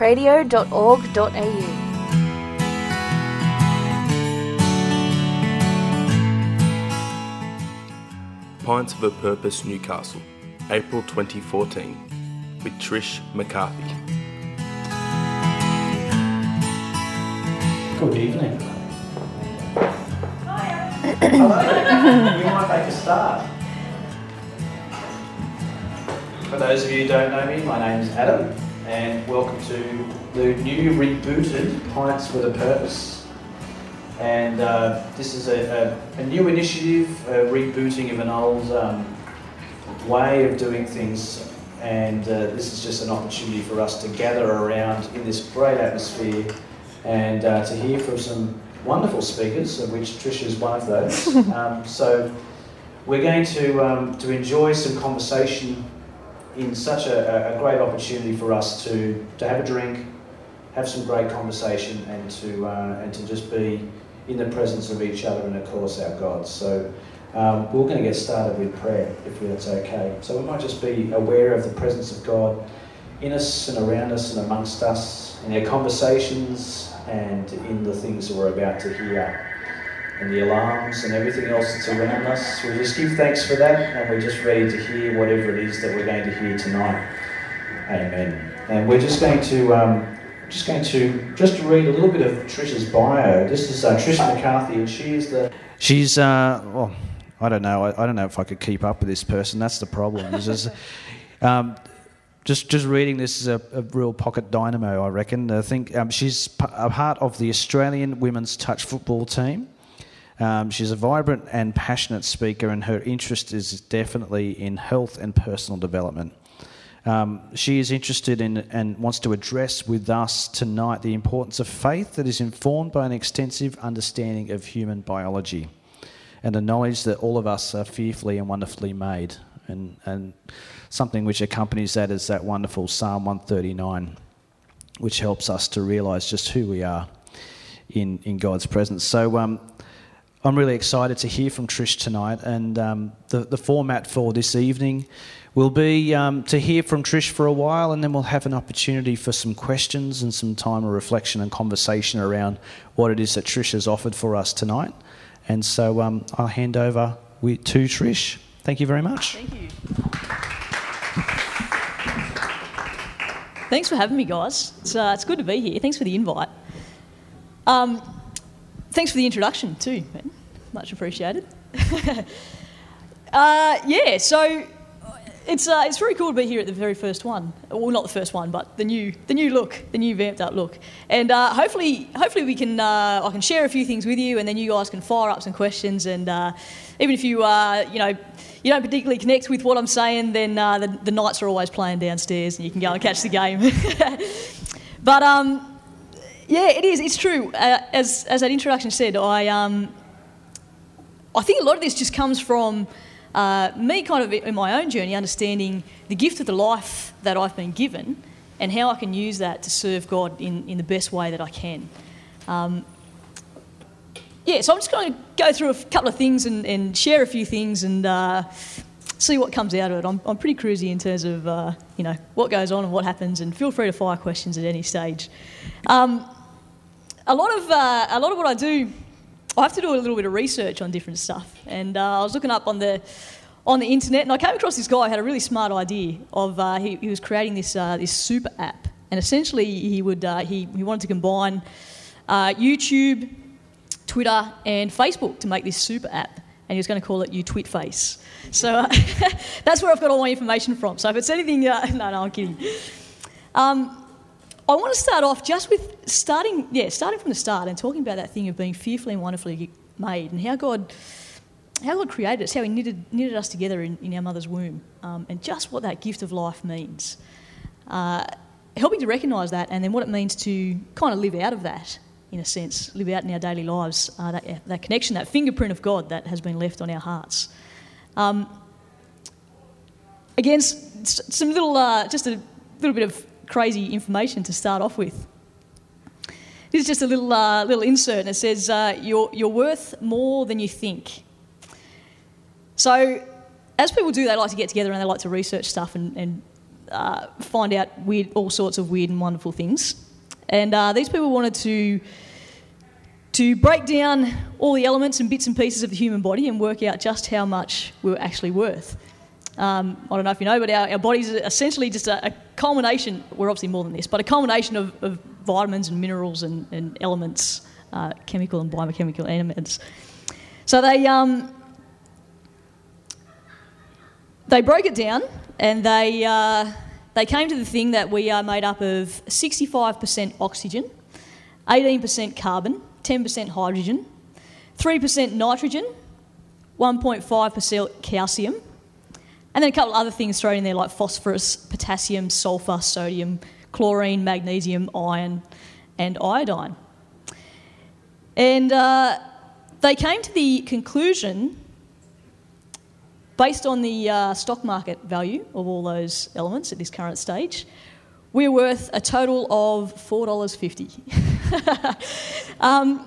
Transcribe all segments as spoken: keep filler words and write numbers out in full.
radio dot org dot a u. Pints of a Purpose Newcastle, April twenty fourteen, with Trish McCarthy. Good evening. Hello. We might make a start. For those of you who don't know me, my name is Adam, and welcome to the new rebooted Pints with a Purpose. And uh, this is a, a, a new initiative, a rebooting of an old um, way of doing things, and uh, this is just an opportunity for us to gather around in this great atmosphere and uh, to hear from some wonderful speakers, of which Trish is one of those. um, so we're going to um, to enjoy some conversation in such a, a great opportunity for us to, to have a drink, have some great conversation, and to uh, and to just be in the presence of each other and, of course, our God. So um, we're going to get started with prayer, if that's okay. So we might just be aware of the presence of God in us and around us and amongst us, in our conversations and in the things that we're about to hear, and the alarms and everything else that's around us. We just give thanks for that, and we're just ready to hear whatever it is that we're going to hear tonight. Amen. And we're just going to... Um, Just going to just to read a little bit of Trish's bio. This is uh, Trish McCarthy, and she is the. She's uh, well, I don't know. I, I don't know if I could keep up with this person. That's the problem. Is just, um, just just reading this is a, a real pocket dynamo, I reckon. I think um, she's a part of the Australian women's touch football team. Um, she's a vibrant and passionate speaker, and her interest is definitely in health and personal development. Um, she is interested in and wants to address with us tonight the importance of faith that is informed by an extensive understanding of human biology and the knowledge that all of us are fearfully and wonderfully made. And, and something which accompanies that is that wonderful Psalm one thirty-nine, which helps us to realise just who we are in, in God's presence. So um, I'm really excited to hear from Trish tonight, and um, the, the format for this evening will be um, to hear from Trish for a while, and then we'll have an opportunity for some questions and some time of reflection and conversation around what it is that Trish has offered for us tonight. And so um, I'll hand over to Trish. Thank you very much. Thank you. Thanks for having me, guys. It's, uh, it's good to be here. Thanks for the invite. Um, thanks for the introduction too, man. Much appreciated. uh, yeah, so... It's uh, it's very cool to be here at the very first one. Well, not the first one, but the new the new look, the new vamped up look. And uh, hopefully hopefully we can uh, I can share a few things with you, and then you guys can fire up some questions. And uh, even if you uh, you know you don't particularly connect with what I'm saying, then uh, the, the Knights are always playing downstairs, and you can go and catch the game. But um, yeah, it is. It's true. Uh, as as that introduction said, I um I think a lot of this just comes from. Uh, me kind of in my own journey understanding the gift of the life that I've been given and how I can use that to serve God in, in the best way that I can. Um, yeah, so I'm just going to go through a couple of things and, and share a few things and uh, see what comes out of it. I'm, I'm pretty cruisy in terms of, uh, you know, what goes on and what happens, and feel free to fire questions at any stage. Um, a lot of uh, a lot of what I do, I have to do a little bit of research on different stuff, and uh, I was looking up on the on the internet, and I came across this guy who had a really smart idea of uh, he, he was creating this uh, this super app, and essentially he would uh, he he wanted to combine uh, YouTube, Twitter, and Facebook to make this super app, and he was going to call it YouTwitFace. So uh, that's where I've got all my information from. So if it's anything, uh, no, no, I'm kidding. Um, I want to start off just with starting, yeah, starting from the start and talking about that thing of being fearfully and wonderfully made, and how God, how God created us, how He knitted, knitted us together in, in our mother's womb, um, and just what that gift of life means. Uh, helping to recognise that, and then what it means to kind of live out of that, in a sense, live out in our daily lives, uh, that, that connection, that fingerprint of God that has been left on our hearts. Um, again, some little, uh, just a little bit of crazy information to start off with. This is just a little uh, little insert, and it says, uh, you're, you're worth more than you think. So, as people do, they like to get together and they like to research stuff and, and uh, find out weird, all sorts of weird and wonderful things. And uh, these people wanted to to break down all the elements and bits and pieces of the human body and work out just how much we were actually worth. Um, I don't know if you know, but our, our bodies are essentially just a, a culmination, we're obviously more than this, but a culmination of, of vitamins and minerals and, and elements, uh, chemical and biochemical elements. So they um, they broke it down, and they uh, they came to the thing that we are made up of sixty-five percent oxygen, eighteen percent carbon, ten percent hydrogen, three percent nitrogen, one point five percent calcium, and then a couple of other things thrown in there like phosphorus, potassium, sulphur, sodium, chlorine, magnesium, iron, and iodine. And uh, they came to the conclusion, based on the uh, stock market value of all those elements at this current stage, we're worth a total of four dollars fifty. um,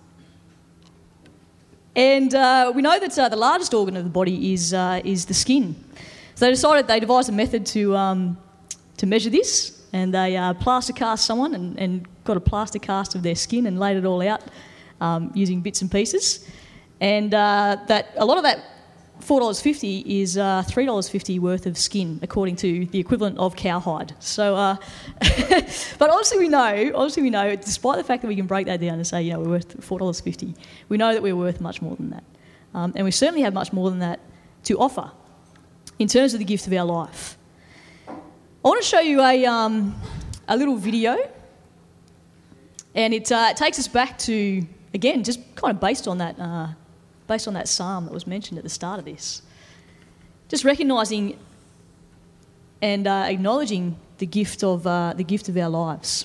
and uh, we know that uh, the largest organ of the body is uh, is the skin. So they decided, they devised a method to um, to measure this, and they uh, plaster cast someone and, and got a plaster cast of their skin and laid it all out um, using bits and pieces. And uh, that a lot of that four dollars fifty is uh, three dollars fifty worth of skin, according to the equivalent of cowhide. So, uh, but obviously we know, obviously we know, despite the fact that we can break that down and say, you know, we're worth four dollars fifty, we know that we're worth much more than that. Um, and we certainly have much more than that to offer in terms of the gift of our life. I want to show you a, um, a little video, and it, uh, it takes us back to, again, just kind of based on that uh, based on that psalm that was mentioned at the start of this. Just recognising and uh, acknowledging the gift of uh, the gift of our lives.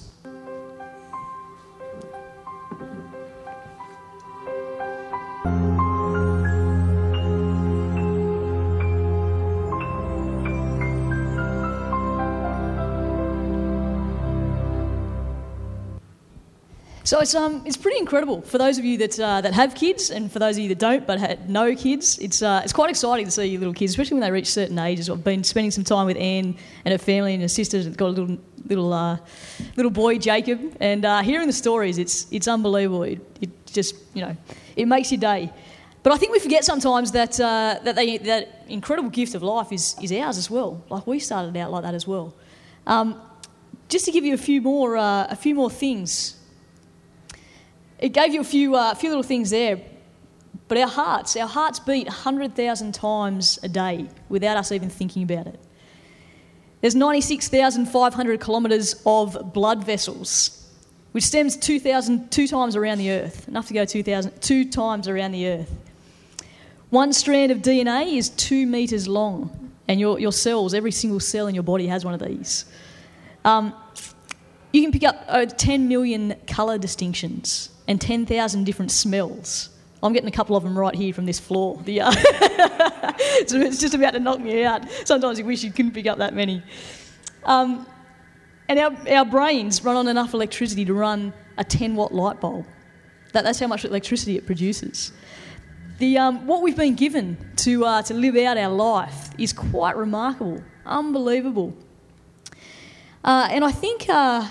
So it's um it's pretty incredible for those of you that uh, that have kids, and for those of you that don't but had no kids. It's uh, it's quite exciting to see your little kids, especially when they reach certain ages. I've been spending some time with Anne and her family and her sisters. Got a little little uh, little boy, Jacob, and uh, hearing the stories, it's it's unbelievable. It, it just you know it makes your day. But I think we forget sometimes that uh, that they, that incredible gift of life is is ours as well. Like we started out like that as well. Um, just to give you a few more uh, a few more things. It gave you a few, uh, few little things there, but our hearts, our hearts beat one hundred thousand times a day without us even thinking about it. There's ninety-six thousand five hundred kilometres of blood vessels, which stems two thousand, two times around the Earth, enough to go two thousand, two times around the Earth. One strand of D N A is two metres long, and your, your cells, every single cell in your body has one of these. Um, you can pick up uh, ten million colour distinctions and ten thousand different smells. I'm getting a couple of them right here from this floor. The, uh, so it's just about to knock me out. Sometimes you wish you couldn't pick up that many. Um, and our, our brains run on enough electricity to run a ten watt light bulb. That, that's how much electricity it produces. The, um, what we've been given to, uh, to live out our life is quite remarkable, unbelievable. Uh, and I think... Uh,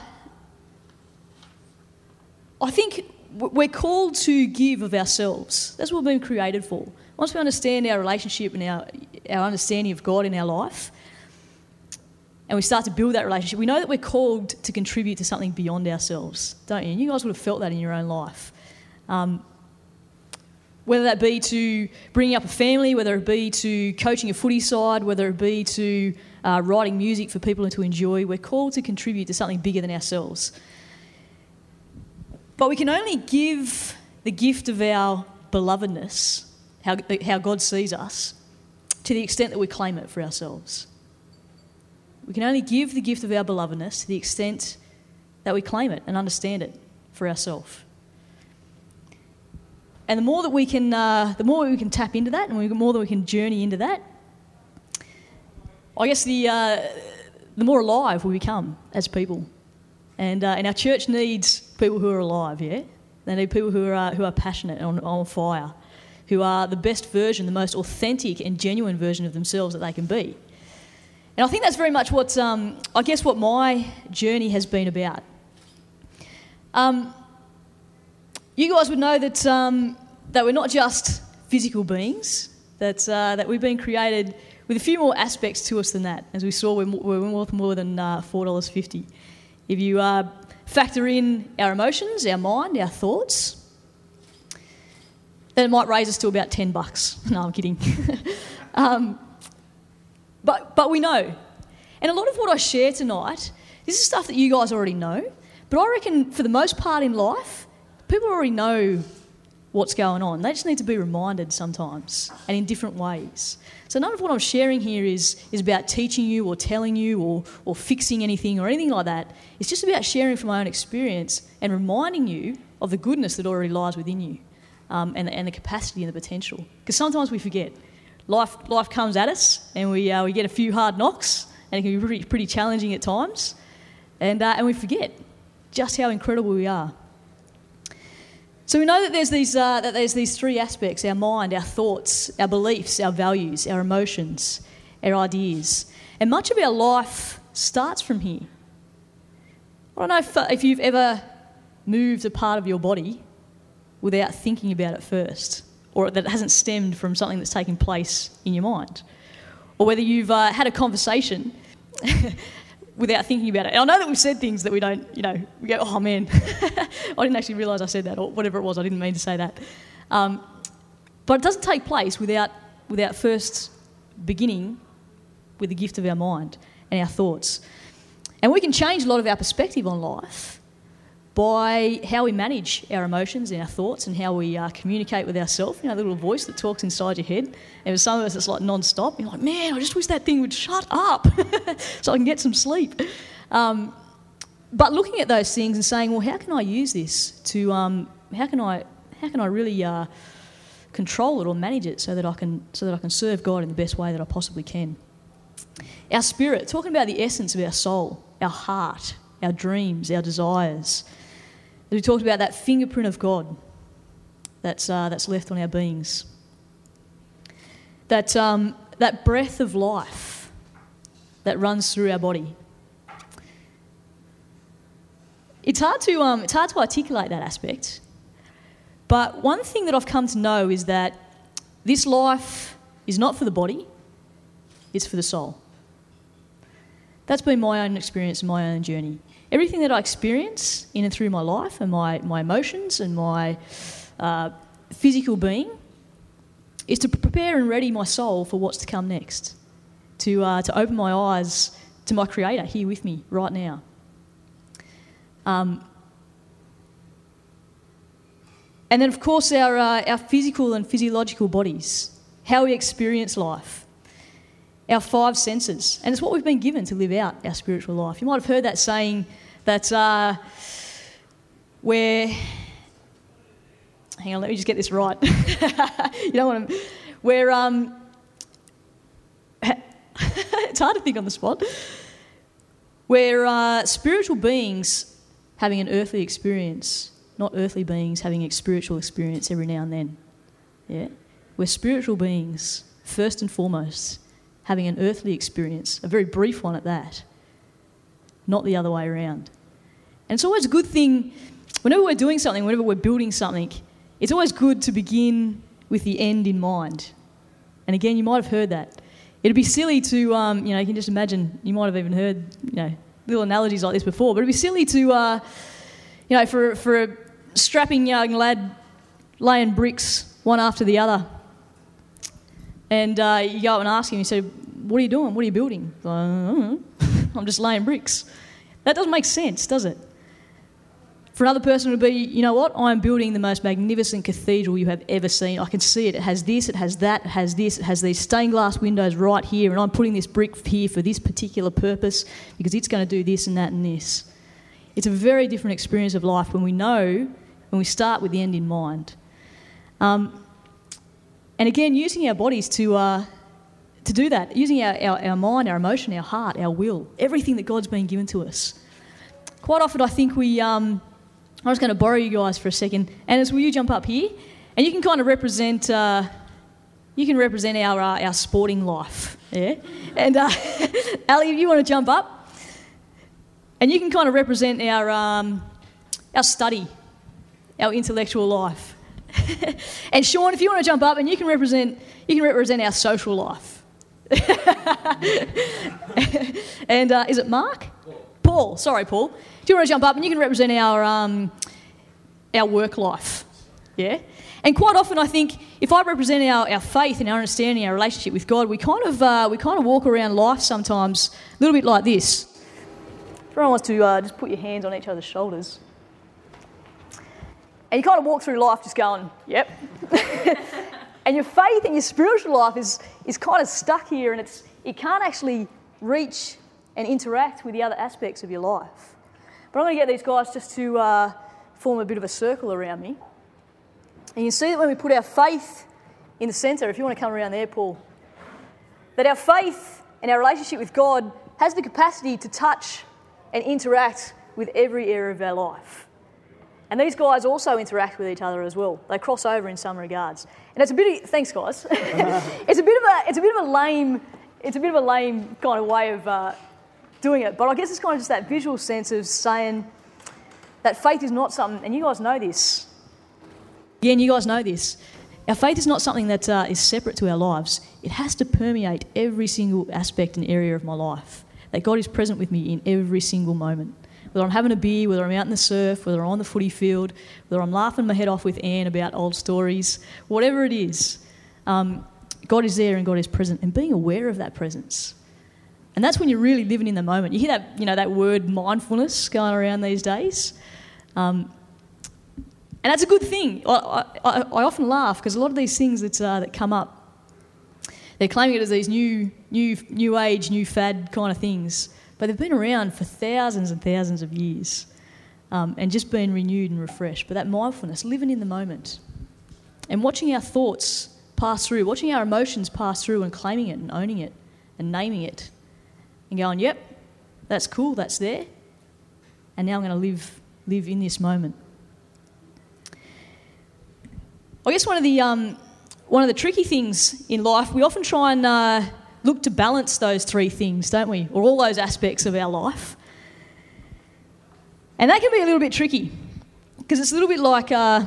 I think we're called to give of ourselves. That's what we've been created for. Once we understand our relationship and our, our understanding of God in our life, and we start to build that relationship, we know that we're called to contribute to something beyond ourselves, don't you? And you guys would have felt that in your own life. Um, whether that be to bringing up a family, whether it be to coaching a footy side, whether it be to uh, writing music for people to enjoy, we're called to contribute to something bigger than ourselves. But we can only give the gift of our belovedness, how, how God sees us, to the extent that we claim it for ourselves. We can only give the gift of our belovedness to the extent that we claim it and understand it for ourselves. And the more that we can, uh, the more we can tap into that, and the more that we can journey into that, I guess the uh, the more alive we become as people. And, uh, and our church needs people who are alive, yeah? They need people who are uh, who are passionate and on, on fire, who are the best version, the most authentic and genuine version of themselves that they can be. And I think that's very much what, um, I guess, what my journey has been about. Um, you guys would know that um, that we're not just physical beings, that uh, that we've been created with a few more aspects to us than that. As we saw, we're, we're worth more than uh, four dollars fifty. If you uh, factor in our emotions, our mind, our thoughts, then it might raise us to about ten bucks. No, I'm kidding. um, but but we know. And a lot of what I share tonight, this is stuff that you guys already know. But I reckon for the most part in life, people already know what's going on. They just need to be reminded sometimes and in different ways. So none of what I'm sharing here is, is about teaching you or telling you or, or fixing anything or anything like that. It's just about sharing from my own experience and reminding you of the goodness that already lies within you. Um, and, and the capacity and the potential. Because sometimes we forget. Life life comes at us and we uh, we get a few hard knocks and it can be pretty, pretty challenging at times. And uh, and we forget just how incredible we are. So we know that there's these uh, that there's these three aspects: our mind, our thoughts, our beliefs, our values, our emotions, our ideas. And much of our life starts from here. I don't know if, uh, if you've ever moved a part of your body without thinking about it first, or that it hasn't stemmed from something that's taken place in your mind, or whether you've uh, had a conversation without thinking about it. And I know that we've said things that we don't, you know, we go, oh man, I didn't actually realise I said that, or whatever it was, I didn't mean to say that. Um, but it doesn't take place without without first beginning with the gift of our mind and our thoughts. And we can change a lot of our perspective on life by how we manage our emotions and our thoughts and how we uh, communicate with ourselves. You know, the little voice that talks inside your head. And for some of us, it's like non-stop. You're like, man, I just wish that thing would shut up so I can get some sleep. Um, but looking at those things and saying, well, how can I use this to, um, how can I, how can I really uh, control it or manage it so that I can, so that I can serve God in the best way that I possibly can. Our spirit, talking about the essence of our soul, our heart, our dreams, our desires. We talked about that fingerprint of God that's uh, that's left on our beings. That um, that breath of life that runs through our body. It's hard to um, it's hard to articulate that aspect. But one thing that I've come to know is that this life is not for the body, it's for the soul. That's been my own experience and my own journey. Everything that I experience in and through my life and my, my emotions and my uh, physical being is to prepare and ready my soul for what's to come next, to uh, to open my eyes to my Creator here with me right now. Um, and then, of course, our uh, our physical and physiological bodies, how we experience life, our five senses, and it's what we've been given to live out our spiritual life. You might have heard that saying that uh, where, hang on, let me just get this right. You don't want to, where, um, it's hard to think on the spot, where uh, spiritual beings having an earthly experience, not earthly beings having a spiritual experience every now and then. Yeah, we're spiritual beings, first and foremost, having an earthly experience, a very brief one at that, not the other way around. And it's always a good thing, whenever we're doing something, whenever we're building something, it's always good to begin with the end in mind. And again, you might have heard that. It'd be silly to, um, you know, you can just imagine, you might have even heard, you know, little analogies like this before, but it'd be silly to, uh, you know, for, for a strapping young lad laying bricks one after the other, and uh, you go up and ask him, you say, what are you doing? What are you building? Like, I don't know. I'm just laying bricks. That doesn't make sense, does it? For another person it would be, you know what, I'm building the most magnificent cathedral you have ever seen. I can see it. It has this, it has that, it has this, it has these stained glass windows right here, and I'm putting this brick here for this particular purpose because it's going to do this and that and this. It's a very different experience of life when we know, when we start with the end in mind. Um, and again, using our bodies to uh, to do that, using our, our, our mind, our emotion, our heart, our will, everything that God's been given to us. Quite often I think we... Um, I'm just going to borrow you guys for a second. Annis, will you jump up here? And you can kind of represent, uh, you can represent our uh, our sporting life, Yeah? And uh, Ali, if you want to jump up, and you can kind of represent our um, our study, our intellectual life. And Sean, if you want to jump up, and you can represent you can represent our social life. And uh, is it Mark? Paul. Paul. Sorry, Paul. If you want to jump up, and you can represent our um, our work life. Yeah. And quite often, I think if I represent our, our faith and our understanding, our relationship with God, we kind of uh, we kind of walk around life sometimes a little bit like this. Everyone wants to uh, just put your hands on each other's shoulders, and you kind of walk through life just going, "Yep." And your faith and your spiritual life is is kind of stuck here, and it's it can't actually reach and interact with the other aspects of your life. But I'm going to get these guys just to uh, form a bit of a circle around me. And you can see that when we put our faith in the centre, if you want to come around there, Paul, that our faith and our relationship with God has the capacity to touch and interact with every area of our life. And these guys also interact with each other as well. They cross over in some regards. And it's a bit of, thanks guys. it's a bit of a it's a bit of a lame it's a bit of a lame kind of way of uh, doing it. But I guess it's kind of just that visual sense of saying that faith is not something, and you guys know this. Yeah, and you guys know this. Our faith is not something that uh, is separate to our lives. It has to permeate every single aspect and area of my life. That God is present with me in every single moment. Whether I'm having a beer, whether I'm out in the surf, whether I'm on the footy field, whether I'm laughing my head off with Anne about old stories, whatever it is, um, God is there and God is present, and being aware of that presence. And that's when you're really living in the moment. You hear that, you know, that word mindfulness going around these days. Um, And that's a good thing. I, I, I often laugh because a lot of these things that uh, that come up, they're claiming it as these new, new, new age, new fad kind of things, but they've been around for thousands and thousands of years, um, and just been renewed and refreshed. But that mindfulness, living in the moment, and watching our thoughts pass through, watching our emotions pass through, and claiming it and owning it and naming it, and going, "Yep, that's cool, that's there," and now I'm going to live live in this moment. I guess one of the um, one of the tricky things in life, we often try and uh, look to balance those three things, don't we? Or all those aspects of our life. And that can be a little bit tricky because it's a little bit like uh,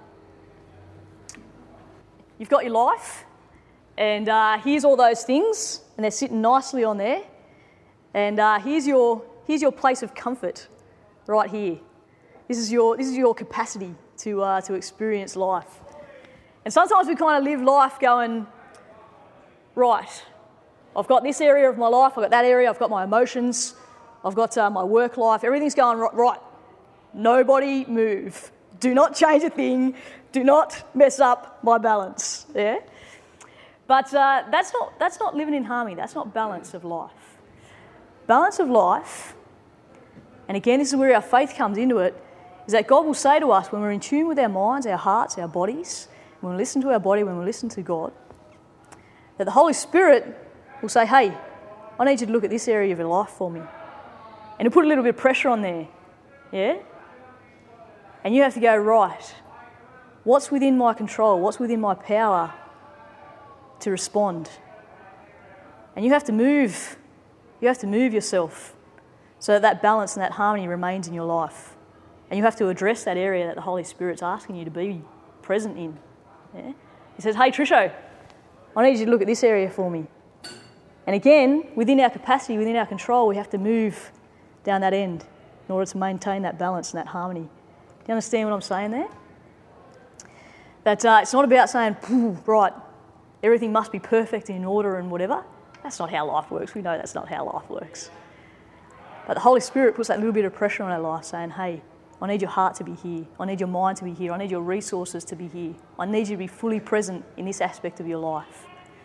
you've got your life and uh, here's all those things and they're sitting nicely on there, and uh, here's your here's your place of comfort right here. This is your this is your capacity to uh, to experience life. And sometimes we kind of live life going, right, I've got this area of my life, I've got that area, I've got my emotions, I've got uh, my work life, everything's going right, right. Nobody move. Do not change a thing. Do not mess up my balance. Yeah? But uh, that's not that's not living in harmony. That's not balance of life. Balance of life, and again, this is where our faith comes into it, is that God will say to us when we're in tune with our minds, our hearts, our bodies, when we listen to our body, when we listen to God, that the Holy Spirit will say, "Hey, I need you to look at this area of your life for me." And he'll put a little bit of pressure on there. Yeah? And you have to go, right, what's within my control? What's within my power to respond? And you have to move. You have to move yourself so that that balance and that harmony remains in your life. And you have to address that area that the Holy Spirit's asking you to be present in. Yeah? He says, "Hey, Trisho, I need you to look at this area for me." And again, within our capacity, within our control, we have to move down that end in order to maintain that balance and that harmony. Do you understand what I'm saying there? That uh, it's not about saying, right, everything must be perfect and in order and whatever. That's not how life works. We know that's not how life works. But the Holy Spirit puts that little bit of pressure on our life, saying, "Hey, I need your heart to be here. I need your mind to be here. I need your resources to be here. I need you to be fully present in this aspect of your life."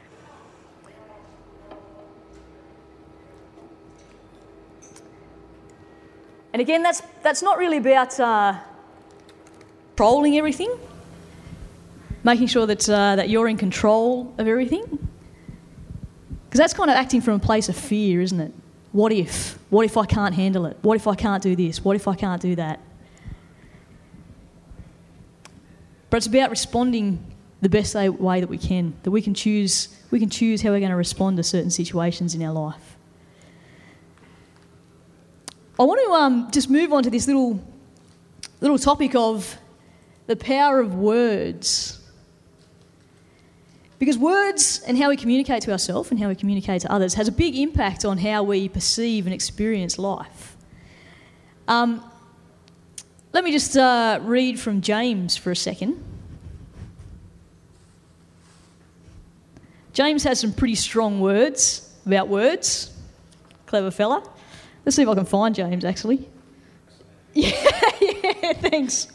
And again, that's that's not really about uh, controlling everything, making sure that uh, that you're in control of everything, because that's kind of acting from a place of fear, isn't it? What if? What if I can't handle it? What if I can't do this? What if I can't do that? But it's about responding the best way that we can, that we can choose we can choose how we're going to respond to certain situations in our life. I want to um, just move on to this little little topic of the power of words. Because words and how we communicate to ourselves and how we communicate to others has a big impact on how we perceive and experience life. Um, let me just uh, read from James for a second. James has some pretty strong words about words. Clever fella. Let's see if I can find James, actually. Yeah, yeah, thanks.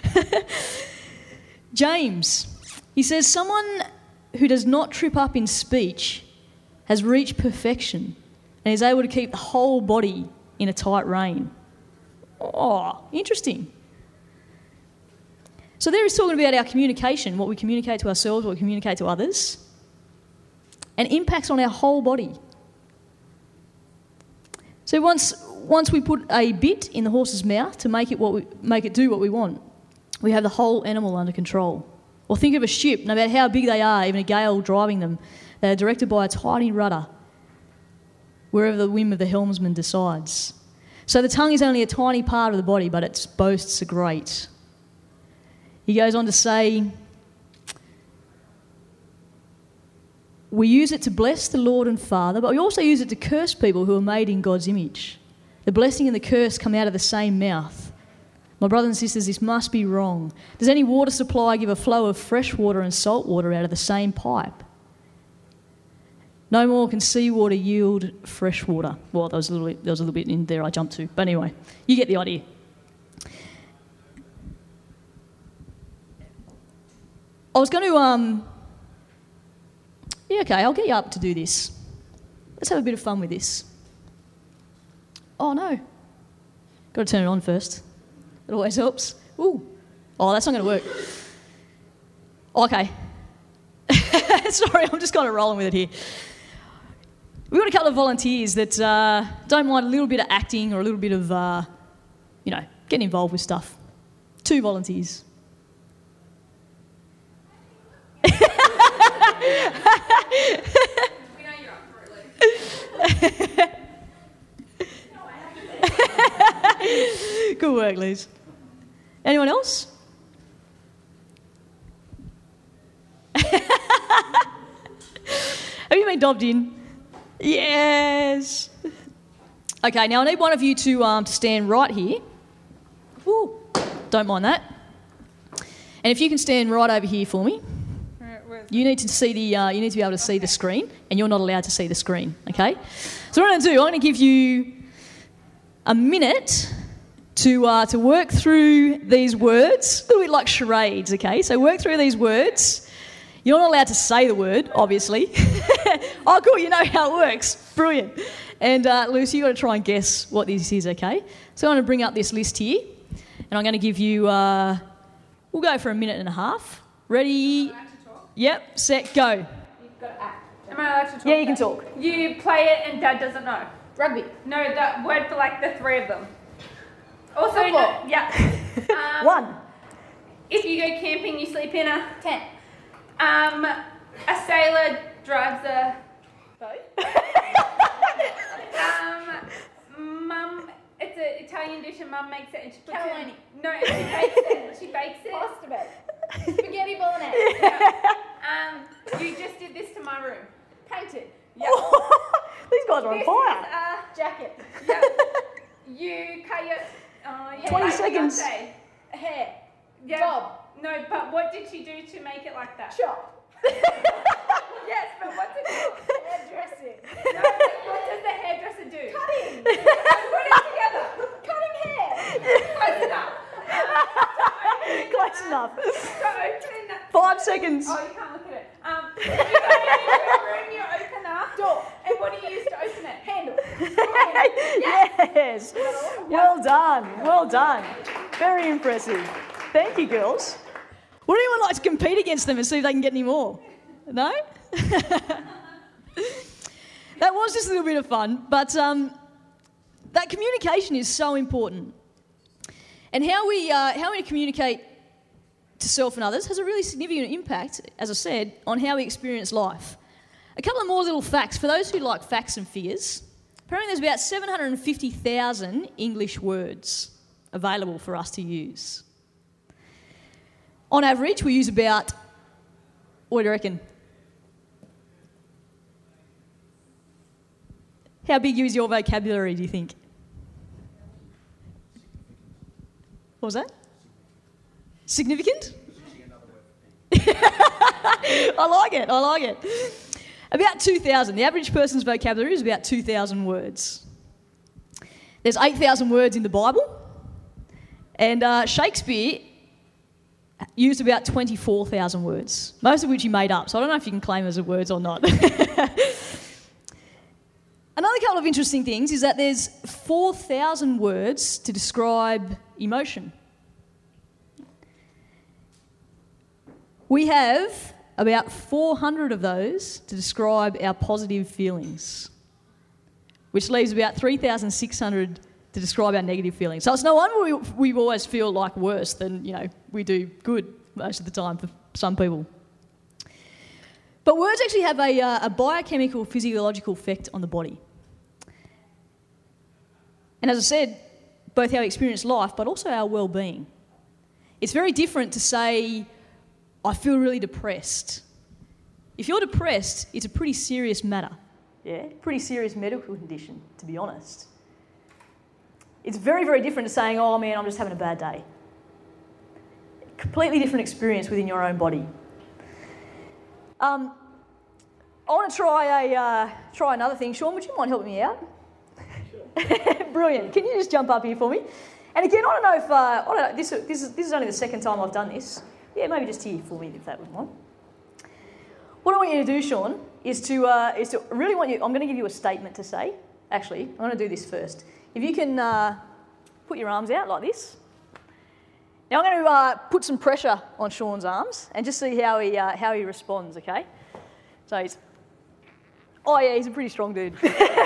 James, he says, someone who does not trip up in speech has reached perfection and is able to keep the whole body in a tight rein. Oh, interesting. So there he's talking about our communication, what we communicate to ourselves, what we communicate to others, and impacts on our whole body. So once once we put a bit in the horse's mouth to make it what we, make it do what we want, we have the whole animal under control. Or think of a ship, no matter how big they are, even a gale driving them, they are directed by a tiny rudder, wherever the whim of the helmsman decides. So the tongue is only a tiny part of the body, but its boasts are great. He goes on to say, we use it to bless the Lord and Father, but we also use it to curse people who are made in God's image. The blessing and the curse come out of the same mouth. My brothers and sisters, this must be wrong. Does any water supply give a flow of fresh water and salt water out of the same pipe? No more can seawater yield fresh water. Well, there was a little bit, there was a little bit in there I jumped to. But anyway, you get the idea. I was going to... um. Yeah, okay, I'll get you up to do this. Let's have a bit of fun with this. Oh, no. Got to turn it on first. It always helps. Ooh. Oh, that's not going to work. Okay. Sorry, I'm just kind of rolling with it here. We've got a couple of volunteers that uh, don't mind a little bit of acting or a little bit of, uh, you know, getting involved with stuff. Two volunteers. We know you're up for it, Liz. Good work, Liz. Anyone else? Have you been dobbed in? Yes. Okay, now I need one of you to um, to stand right here. Ooh, don't mind that. And if you can stand right over here for me. You need to see the. Uh, you need to be able to see the screen, and you're not allowed to see the screen. Okay. So what I'm going to do, I'm going to give you a minute to uh, to work through these words, a little bit like charades. Okay. So work through these words. You're not allowed to say the word, obviously. Oh, cool. You know how it works. Brilliant. And uh, Lucy, you got to try and guess what this is. Okay. So I'm going to bring up this list here, and I'm going to give you. Uh, we'll go for a minute and a half. Ready? Yep, set, go. You've got to act. Am I allowed to talk? Yeah, you can talk. You play it and Dad doesn't know. Rugby. No, that word for like the three of them. Also, Football. no, yeah. Um, One. If you go camping, you sleep in a Tent. um a sailor drives a boat. um, Mum, it's an Italian dish and Mum makes it and she puts Cannelloni. it. No, she bakes it. She bakes it. Pasta bed. Spaghetti bolognese. Um, you just did this to my room. Painted. Yep. These guys are on This fire. is uh, Jacket. yep. You cut your. Oh, yeah, twenty like seconds. Beyonce. Hair. Yeah. Bob. No, but what did she do to make it like that? Chop. Yes, but what's it called? Hairdressing. No, but what does the hairdresser do? Cutting. Put it together. Cutting hair. Close enough. Close enough. So open. Five seconds. Oh, you can't look at it. Um, if you go into your room, you open up. Door. And what do you use to open it? Handle. Yes. Well done. Well done. Very impressive. Thank you, girls. Would anyone like to compete against them and see if they can get any more? No? That was just a little bit of fun, but um, that communication is so important. And how we uh, how we communicate to self and others has a really significant impact, as I said, on how we experience life. A couple of more little facts. For those who like facts and figures, apparently there's about seven hundred fifty thousand English words available for us to use. On average, we use about, what do you reckon? How big is your vocabulary, do you think? What was that? Significant? I like it, I like it. About two thousand. The average person's vocabulary is about two thousand words. There's eight thousand words in the Bible, and uh, Shakespeare used about twenty-four thousand words, most of which he made up, so I don't know if you can claim those as words or not. Another couple of interesting things is that there's four thousand words to describe emotion. We have about four hundred of those to describe our positive feelings, which leaves about three thousand six hundred to describe our negative feelings. So it's no wonder we, we always feel like worse than, you know, we do good most of the time for some people. But words actually have a, uh, a biochemical, physiological effect on the body. And as I said, both how we experience life, but also our well-being. It's very different to say, I feel really depressed. If you're depressed, it's a pretty serious matter. Yeah, pretty serious medical condition, to be honest. It's very, very different to saying, oh man, I'm just having a bad day. Completely different experience within your own body. Um, I want to try a uh, try another thing. Sean, would you mind helping me out? Sure. Brilliant. Can you just jump up here for me? And again, I don't know if uh, I don't know, this this is this is only the second time I've done this. Yeah, maybe just here for me if that would want. What I want you to do, Sean, is to uh, is to really want you. I'm going to give you a statement to say. Actually, I'm going to do this first. If you can uh, put your arms out like this. Now I'm going to uh, put some pressure on Sean's arms and just see how he uh, how he responds. Okay. So he's. Oh yeah, he's a pretty strong dude.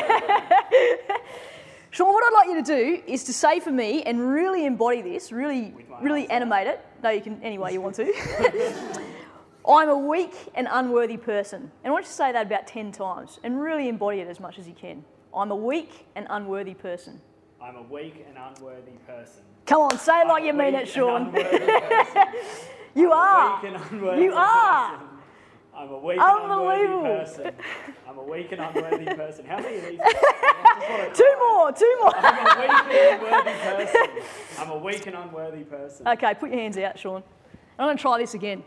Sean, what I'd like you to do is to say for me and really embody this, really, really animate it. No, you can any way you want to. I'm a weak and unworthy person. And I want you to say that about ten times and really embody it as much as you can. I'm a weak and unworthy person. I'm a weak and unworthy person. Come on, say it like you mean it, Sean. You are. You are. I'm a weak and unworthy person. I'm a weak and unworthy person. How many of these? Two more, two more. I'm a weak and unworthy person. I'm a weak and unworthy person. Okay, put your hands out, Sean. I'm going to try this again.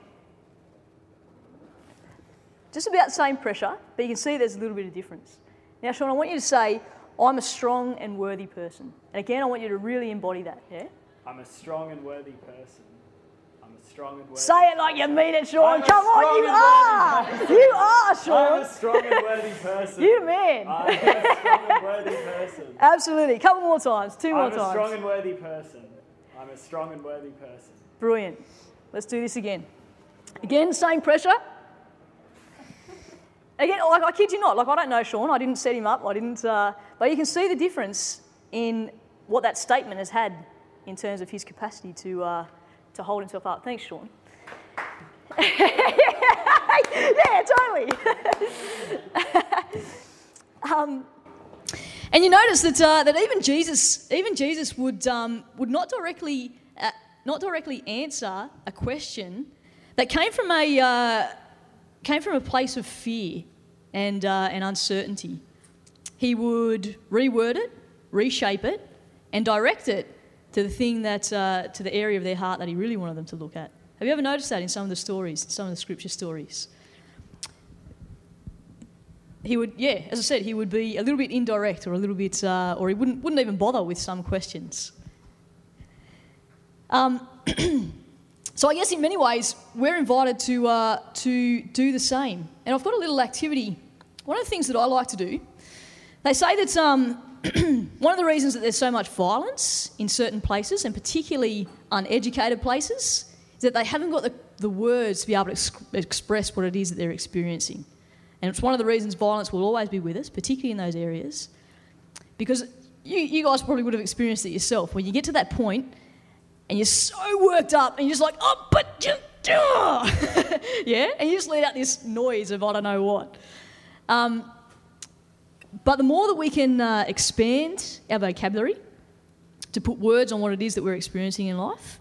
Just about the same pressure, but you can see there's a little bit of difference. Now, Sean, I want you to say, I'm a strong and worthy person. And again, I want you to really embody that, yeah? I'm a strong and worthy person. I'm a strong and worthy Say it like you mean it, Sean. I'm Come on, you are. You are, Sean. I'm a strong and worthy person. You man. I'm a strong and worthy person. Absolutely. Couple more times. Two more I'm times. I'm a strong and worthy person. I'm a strong and worthy person. Brilliant. Let's do this again. Again, same pressure. Again, like I kid you not, like I don't know Sean, I didn't set him up, I didn't, uh, but you can see the difference in what that statement has had in terms of his capacity to uh, to hold himself up. Thanks, Sean. Yeah, totally. um, and you notice that uh, that even Jesus, even Jesus would um, would not directly uh, not directly answer a question that came from a. Uh, came from a place of fear and uh, and uncertainty. He would reword it, reshape it, and direct it to the thing that uh, to the area of their heart that he really wanted them to look at. Have you ever noticed that in some of the stories, some of the scripture stories? He would, yeah, as I said, he would be a little bit indirect or a little bit, uh, or he wouldn't wouldn't even bother with some questions. Um. So I guess in many ways we're invited to uh, to do the same. And I've got a little activity. One of the things that I like to do, they say that um, one of the reasons that there's so much violence in certain places, and particularly uneducated places, is that they haven't got the, the words to be able to ex- express what it is that they're experiencing. And it's one of the reasons violence will always be with us, particularly in those areas, because you, you guys probably would have experienced it yourself. When you get to that point and you're so worked up, and you're just like, oh, but you, yeah, and you just let out this noise of I don't know what. Um, but the more that we can uh, expand our vocabulary to put words on what it is that we're experiencing in life,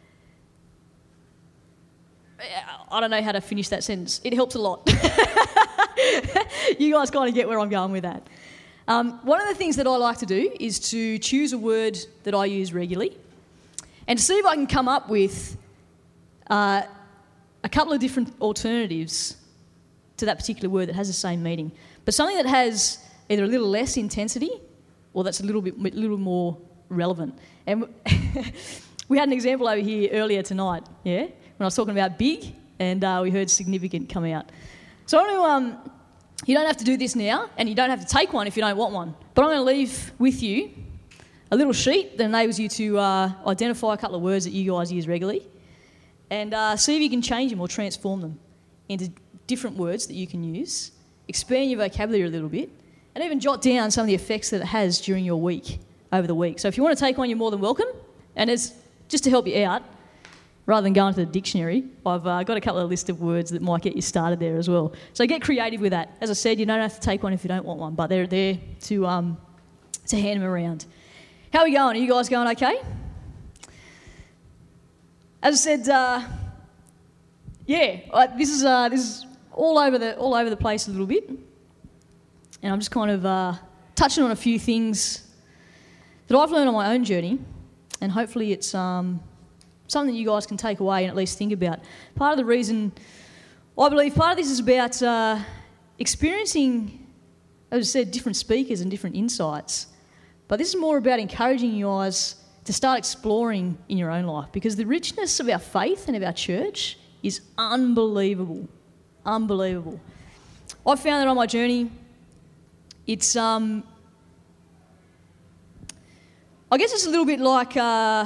I don't know how to finish that sentence. It helps a lot. You guys kind of get where I'm going with that. Um, one of the things that I like to do is to choose a word that I use regularly and to see if I can come up with uh, a couple of different alternatives to that particular word that has the same meaning, but something that has either a little less intensity or that's a little bit a little more relevant. And we had an example over here earlier tonight, yeah, when I was talking about big and uh, we heard significant come out. So I want to, um, you don't have to do this now and you don't have to take one if you don't want one, but I'm going to leave with you a little sheet that enables you to uh, identify a couple of words that you guys use regularly and uh, see if you can change them or transform them into different words that you can use, expand your vocabulary a little bit, and even jot down some of the effects that it has during your week, over the week. So if you want to take one, you're more than welcome. And it's just to help you out, rather than going to the dictionary, I've uh, got a couple of lists of words that might get you started there as well. So get creative with that. As I said, you don't have to take one if you don't want one, but they're there to um, to hand them around. How are we going? Are you guys going okay? As I said, uh, yeah, I, this is uh, this is all over the all over the place a little bit, and I'm just kind of uh, touching on a few things that I've learned on my own journey, and hopefully it's um, something that you guys can take away and at least think about. Part of the reason, I believe, part of this is about uh, experiencing, as I said, different speakers and different insights. But this is more about encouraging you guys to start exploring in your own life, because the richness of our faith and of our church is unbelievable. Unbelievable. I've found that on my journey, it's, um, I guess it's a little bit like, uh,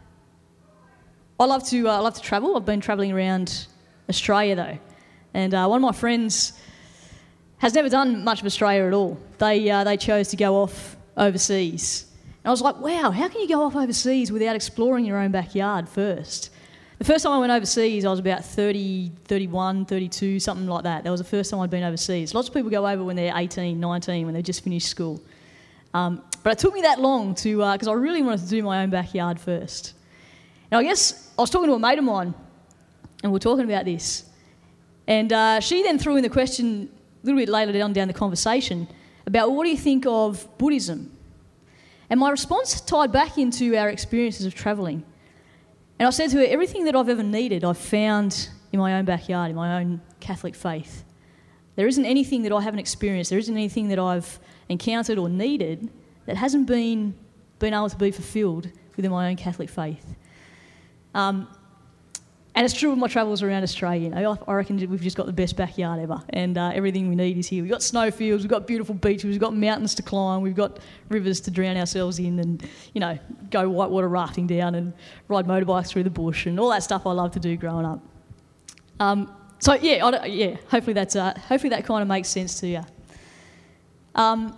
I love to, uh, I love to travel. I've been travelling around Australia though, and uh, one of my friends has never done much of Australia at all. They, uh, they chose to go off overseas. And I was like, wow, how can you go off overseas without exploring your own backyard first? The first time I went overseas, I was about thirty, thirty-one, thirty-two, something like that. That was the first time I'd been overseas. Lots of people go over when they're eighteen, nineteen, when they've just finished school. Um, but it took me that long to, because uh, I really wanted to do my own backyard first. And I guess I was talking to a mate of mine, and we were talking about this. And uh, she then threw in the question a little bit later down, down the conversation about, well, what do you think of Buddhism? And my response tied back into our experiences of travelling. And I said to her, everything that I've ever needed, I've found in my own backyard, in my own Catholic faith. There isn't anything that I haven't experienced, there isn't anything that I've encountered or needed that hasn't been, been able to be fulfilled within my own Catholic faith. Um, and it's true with my travels around Australia. You know, I reckon we've just got the best backyard ever, and uh, everything we need is here. We've got snowfields, we've got beautiful beaches, we've got mountains to climb, we've got rivers to drown ourselves in, and, you know, go whitewater rafting down and ride motorbikes through the bush and all that stuff I loved to do growing up. Um, so yeah, I don't, yeah. Hopefully that's uh, hopefully that kind of makes sense to you. Um,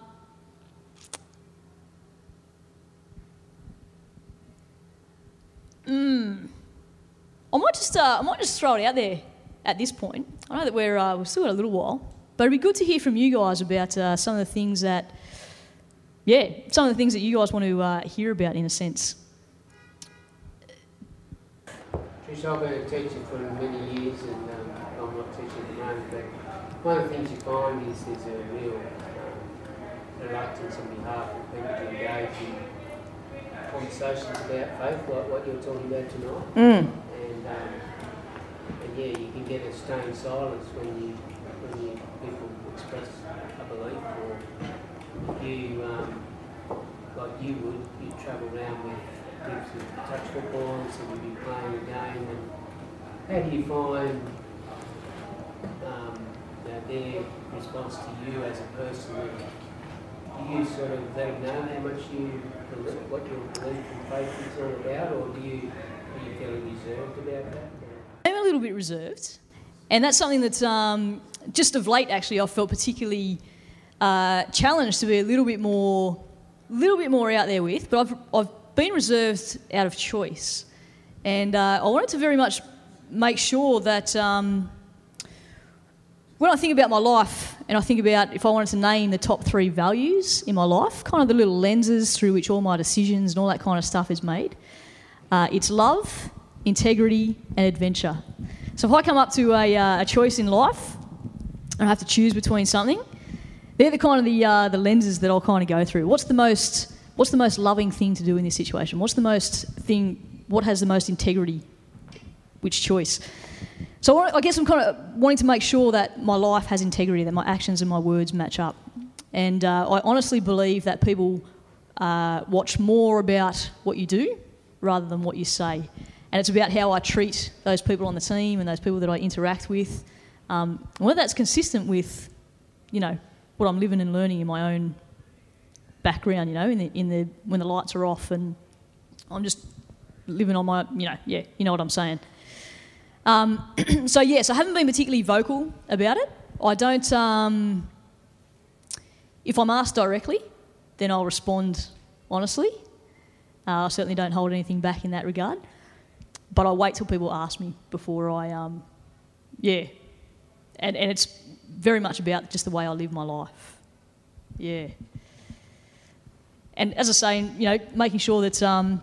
mm. I might just uh, I might just throw it out there at this point. I know that we're uh, we've still got a little while, but it'd be good to hear from you guys about uh, some of the things that, yeah, some of the things that you guys want to uh, hear about in a sense. Trish, I've been a teacher for many years, and um, I'm not teaching at the moment, but one of the things you find is there's a real um, reluctance on behalf of people to engage in conversations about faith, like what you're talking about tonight. Mm. And, um, and yeah, you can get a stone silence when you when you people express a belief, or if you um, like you would, you travel around with groups of touch footballs and you'd be playing a game. And how do you find um, you know, their response to you as a person? Do you sort of let them know how much you believe, what your belief in faith is all about, or do you are you feeling reserved about that? I'm a little bit reserved, and that's something that um, just of late actually I've felt particularly uh, challenged to be a little bit more, little bit more out there with. But I've I've been reserved out of choice, And uh, I wanted to very much make sure that um, when I think about my life and I think about if I wanted to name the top three values in my life, kind of the little lenses through which all my decisions and all that kind of stuff is made, uh, it's love, integrity and adventure. So if I come up to a, uh, a choice in life and I have to choose between something, they're the kind of the uh, the lenses that I'll kind of go through. What's the most what's the most loving thing to do in this situation? What's the most thing? What has the most integrity? Which choice? So I, want, I guess I'm kind of wanting to make sure that my life has integrity, that my actions and my words match up. And uh, I honestly believe that people uh, watch more about what you do rather than what you say. And it's about how I treat those people on the team and those people that I interact with. Um, whether that's consistent with, you know, what I'm living and learning in my own background, you know, in the in the when the lights are off and I'm just living on my, you know, yeah, you know what I'm saying. Um, so yes, I haven't been particularly vocal about it. I don't. Um, if I'm asked directly, then I'll respond honestly. Uh, I certainly don't hold anything back in that regard. But I wait till people ask me before I, um, yeah, and and it's very much about just the way I live my life, yeah. And as I say, you know, making sure that um,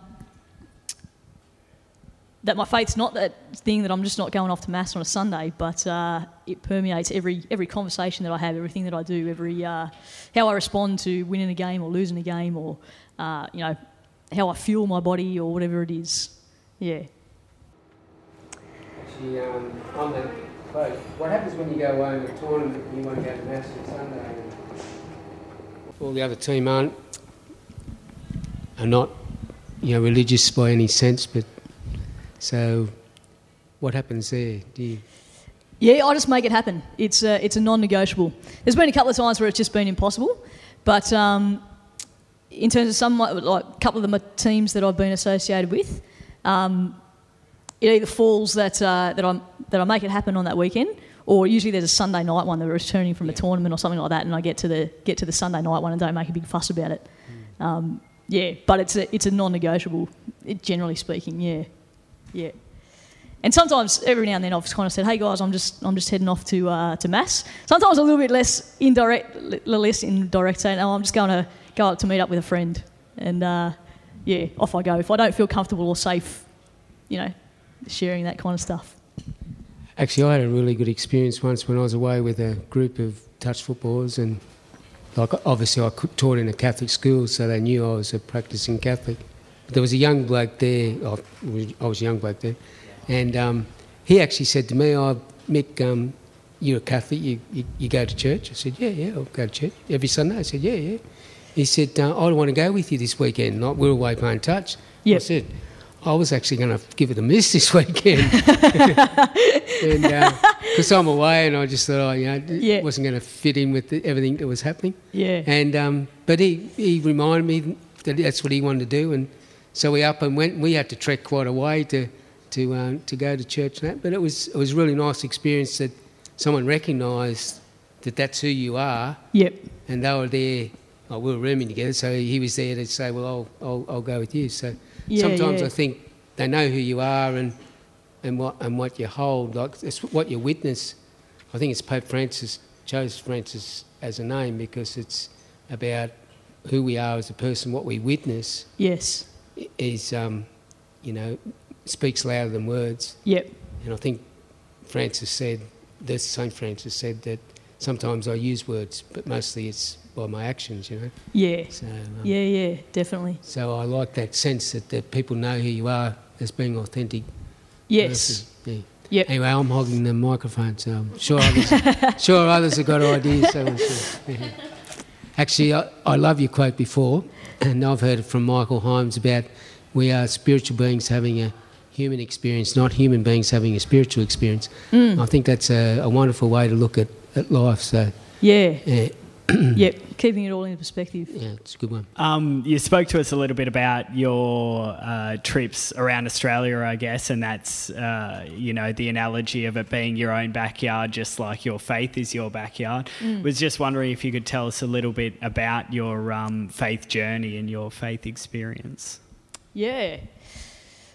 that my faith's not that thing that I'm just not going off to mass on a Sunday, but uh, it permeates every every conversation that I have, everything that I do, every uh, how I respond to winning a game or losing a game, or uh, you know, how I fuel my body or whatever it is, yeah. Actually, um, on that quote, what happens when you go away in a tournament and you want to go to mass on Sunday? And all the other team aren't are not, you know, religious by any sense, but so what happens there? Do you? Yeah, I just make it happen. It's a, it's a non-negotiable. There's been a couple of times where it's just been impossible, but um, in terms of some, like a couple of the teams that I've been associated with, um, it either falls that uh, that I that I make it happen on that weekend, or usually there's a Sunday night one that we're returning from a tournament or something like that, and I get to the get to the Sunday night one and don't make a big fuss about it. Mm. Um, yeah, but it's a it's a non-negotiable, it, generally speaking. Yeah, yeah. And sometimes, every now and then, I've kind of said, "Hey guys, I'm just I'm just heading off to uh, to mass." Sometimes a little bit less indirect, little less indirect, saying, "Oh, I'm just going to go up to meet up with a friend," and uh, yeah, off I go. If I don't feel comfortable or safe, you know, sharing that kind of stuff. Actually, I had a really good experience once when I was away with a group of touch footballers, and like obviously I taught in a Catholic school, so they knew I was a practising Catholic. But there was a young bloke there. Oh, I was a young bloke there. And um, he actually said to me, "Oh, Mick, um, you're a Catholic, you, you, you go to church?" I said, yeah, yeah, I'll go to church every Sunday. I said, yeah, yeah. He said, uh, I want to go with you this weekend. Like, we're away playing touch. Yep. I said, I was actually going to give it a miss this weekend. Because uh, I'm away and I just thought, oh, you know, yeah. it wasn't going to fit in with the, everything that was happening. Yeah. And um, But he, he reminded me that that's what he wanted to do. And so we up and went. We had to trek quite a way to... to uh, to go to church and that, but it was it was a really nice experience that someone recognised that that's who you are. Yep. And they were there. Oh, we were rooming together, so he was there to say, "Well, I'll I'll, I'll go with you." So yeah, sometimes yeah. I think they know who you are and and what and what you hold, like it's what you witness. I think it's Pope Francis chose Francis as a name because it's about who we are as a person, what we witness. Yes. Is um, you know. Speaks louder than words. Yep. And I think Francis said, that Saint Francis said that sometimes I use words, but mostly it's by my actions, you know. Yeah. So, um, yeah, yeah, definitely. So I like that sense that, that people know who you are as being authentic. Yes. Yeah. Yep. Anyway, I'm hogging the microphone, so I'm sure others, sure others have got ideas. So yeah. Actually, I, I love your quote before, and I've heard it from Michael Himes about we are spiritual beings having a human experience, not human beings having a spiritual experience. Mm. I think that's a, a wonderful way to look at, at life. So yeah, yeah. Yep, keeping it all in perspective. Yeah, it's a good one. Um, you spoke to us a little bit about your uh, trips around Australia, I guess, and that's uh, you know, the analogy of it being your own backyard, just like your faith is your backyard. Mm. Was just wondering if you could tell us a little bit about your um, faith journey and your faith experience. Yeah.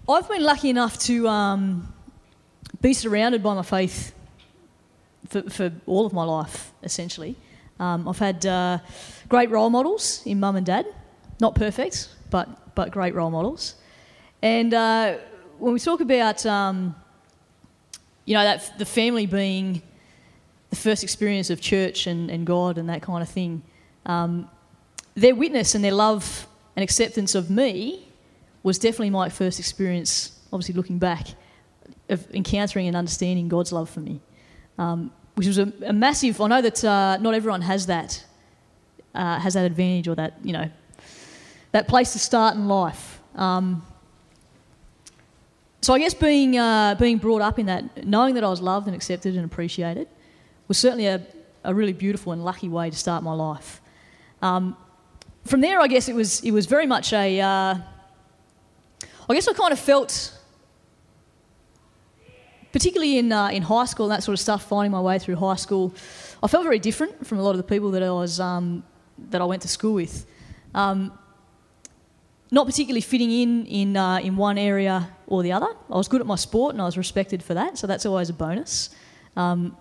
I've been lucky enough to um, be surrounded by my faith for, for all of my life, essentially. Um, I've had uh, great role models in mum and dad. Not perfect, but but great role models. And uh, when we talk about, um, you know, that the family being the first experience of church and, and God and that kind of thing, um, their witness and their love and acceptance of me was definitely my first experience, obviously looking back, of encountering and understanding God's love for me, um, which was a, a massive... I know that uh, not everyone has that, uh, has that advantage or that, you know, that place to start in life. Um, so I guess being uh, being brought up in that, knowing that I was loved and accepted and appreciated, was certainly a, a really beautiful and lucky way to start my life. Um, from there, I guess it was it was very much a... Uh, I guess I kind of felt, particularly in uh, in high school and that sort of stuff, finding my way through high school, I felt very different from a lot of the people that I was um, that I went to school with. Um, not particularly fitting in in uh, in one area or the other. I was good at my sport and I was respected for that, so that's always a bonus. Um,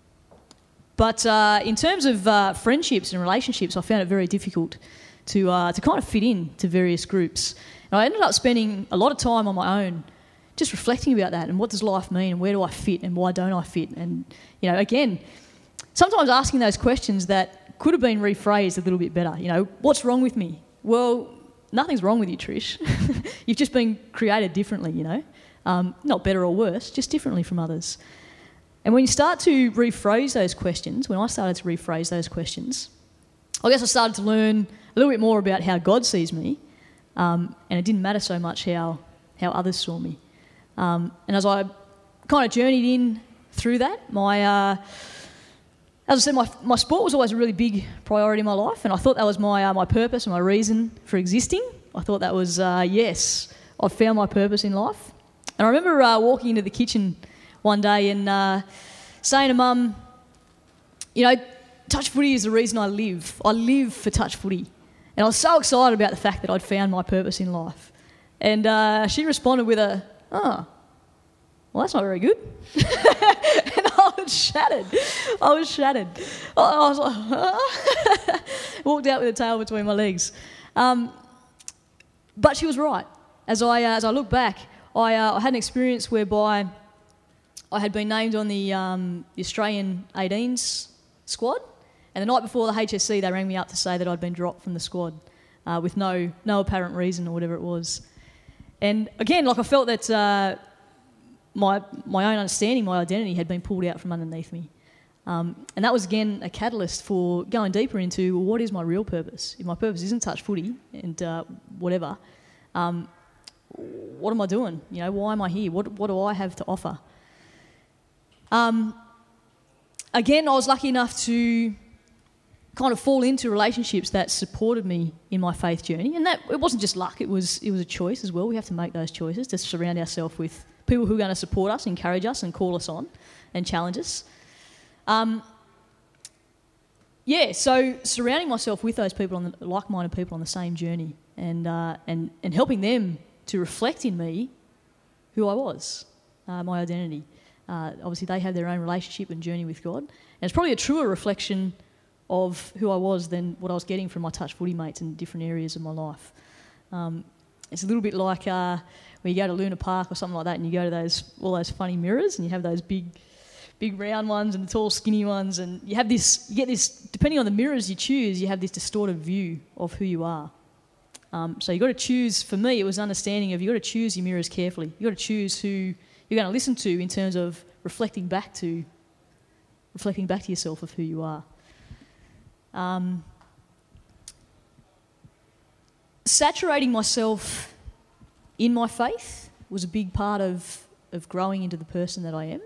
but uh, in terms of uh, friendships and relationships, I found it very difficult to uh, to kind of fit in to various groups. And I ended up spending a lot of time on my own just reflecting about that and what does life mean and where do I fit and why don't I fit? And, you know, again, sometimes asking those questions that could have been rephrased a little bit better. You know, what's wrong with me? Well, nothing's wrong with you, Trish. You've just been created differently, you know. Um, not better or worse, just differently from others. And when you start to rephrase those questions, when I started to rephrase those questions, I guess I started to learn a little bit more about how God sees me. Um, and it didn't matter so much how, how others saw me. Um, and as I kind of journeyed in through that, my, uh, as I said, my, my sport was always a really big priority in my life, and I thought that was my, uh, my purpose and my reason for existing. I thought that was, uh, yes, I've found my purpose in life. And I remember uh, walking into the kitchen one day and uh, saying to Mum, you know, touch footy is the reason I live. I live for touch footy. And I was so excited about the fact that I'd found my purpose in life. And uh, she responded with a, oh, well, that's not very good. And I was shattered. I was shattered. I was like, ah. Walked out with a tail between my legs. Um, but she was right. As I, uh, as I look back, I, uh, I had an experience whereby I had been named on the, um, the Australian eighteens squad. And the night before the H S C, they rang me up to say that I'd been dropped from the squad uh, with no no apparent reason or whatever it was. And again, like I felt that uh, my my own understanding, my identity had been pulled out from underneath me. Um, and that was, again, a catalyst for going deeper into, well, what is my real purpose? If my purpose isn't touch footy and uh, whatever, um, what am I doing? You know, why am I here? What, what do I have to offer? Um, again, I was lucky enough to kind of fall into relationships that supported me in my faith journey, and that it wasn't just luck; it was it was a choice as well. We have to make those choices to surround ourselves with people who are going to support us, encourage us, and call us on, and challenge us. Um, yeah, so surrounding myself with those people, on the, like-minded people on the same journey, and uh, and and helping them to reflect in me who I was, uh, my identity. Uh, obviously, they have their own relationship and journey with God, and it's probably a truer reflection of who I was than what I was getting from my touch footy mates in different areas of my life. Um, it's a little bit like uh, when you go to Luna Park or something like that, and you go to those all those funny mirrors, and you have those big, big round ones and the tall, skinny ones, and you have this. You get this. Depending on the mirrors you choose, you have this distorted view of who you are. Um, so you got to choose. For me, it was understanding of you got to choose your mirrors carefully. You got to choose who you're going to listen to in terms of reflecting back to, reflecting back to yourself of who you are. Um, saturating myself in my faith was a big part of, of growing into the person that I am.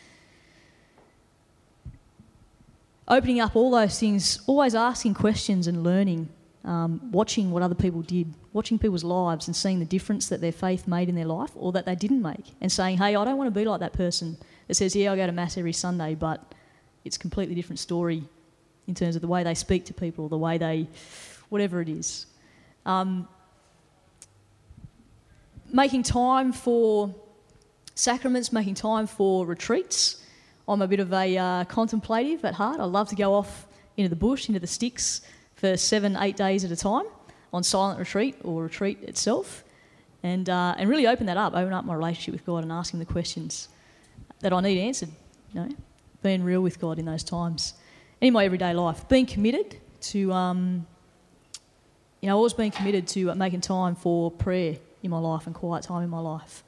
Opening up all those things, always asking questions and learning, um, watching what other people did, watching people's lives and seeing the difference that their faith made in their life or that they didn't make, and saying, hey, I don't want to be like that person that says, yeah, I go to Mass every Sunday, but it's a completely different story in terms of the way they speak to people, the way they, whatever it is. Um, making time for sacraments, making time for retreats. I'm a bit of a uh, contemplative at heart. I love to go off into the bush, into the sticks for seven, eight days at a time on silent retreat or retreat itself, and uh, and really open that up, open up my relationship with God and asking the questions that I need answered, you know, being real with God in those times. And in my everyday life, being committed to, um, you know, always being committed to making time for prayer in my life and quiet time in my life.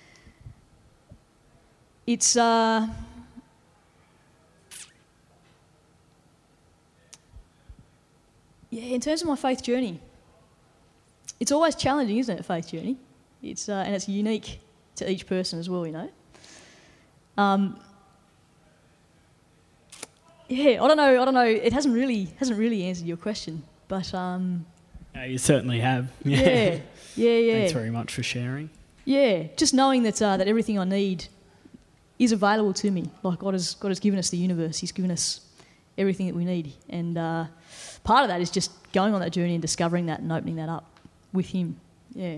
It's... Uh, yeah, in terms of my faith journey, it's always challenging, isn't it, a faith journey? It's uh, and it's unique to each person as well, you know. Um, yeah, I don't know. I don't know. It hasn't really hasn't really answered your question, but um, Uh, you certainly have. yeah, yeah, yeah. Thanks very much for sharing. Yeah, just knowing that uh, that everything I need is available to me. Like God has God has given us the universe. He's given us everything that we need, and uh, part of that is just going on that journey and discovering that and opening that up with Him. Yeah.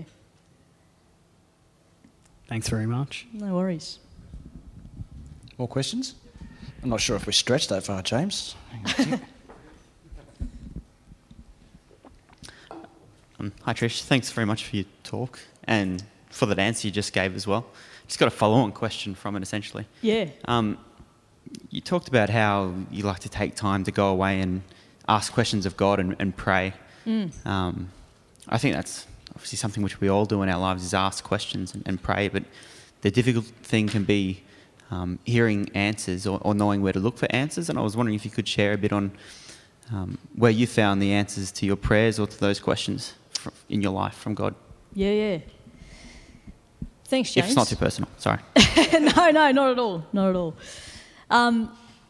Thanks very much. No worries. More questions? I'm not sure if we're stretched that far, James. Um, hi Trish, thanks very much for your talk and for that answer you just gave as well. Just got a follow-on question from it essentially. Yeah. Um, you talked about how you like to take time to go away and ask questions of God and, and pray. Mm. Um, I think that's obviously something which we all do in our lives is ask questions and, and pray, but the difficult thing can be um, hearing answers or, or knowing where to look for answers, and I was wondering if you could share a bit on um, where you found the answers to your prayers or to those questions fr- in your life from God. Yeah, yeah. Thanks, James. If it's not too personal, sorry. no, no, not at all, not at all. Um,